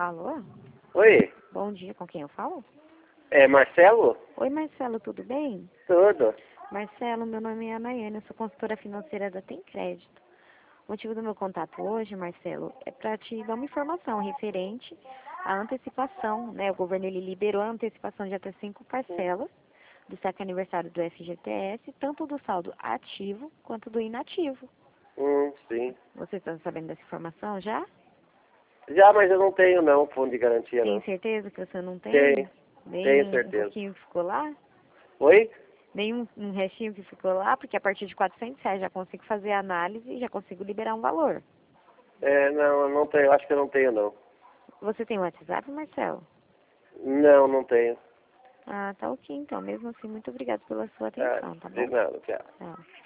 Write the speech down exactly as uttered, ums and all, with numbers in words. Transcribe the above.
Alô? Oi, Bom dia, com quem eu falo? é Marcelo? Oi, Marcelo, tudo bem? Tudo. Marcelo, meu nome é Anaiane, eu sou consultora financeira da Tem Crédito. O motivo do meu contato hoje, Marcelo, é para te dar uma informação referente à antecipação, né? O governo ele liberou a antecipação de até cinco parcelas do saque aniversário do F G T S, tanto do saldo ativo quanto do inativo. Hum, sim. Você está sabendo dessa informação já? Já, mas eu não tenho não, fundo de garantia Tem não. certeza que você não tem? Tenho, Nem tenho um, um certeza. pouquinho que ficou lá? Oi? Nem um, um restinho que ficou lá? Porque a partir de quatrocentos reais já consigo fazer a análise e já consigo liberar um valor. É, não, eu não tenho, acho que eu não tenho não. Você tem WhatsApp, Marcelo? Não, não tenho. Ah, tá ok então. Mesmo assim, muito obrigada pela sua Ah, atenção, tá de bom? nada, tchau. Tchau.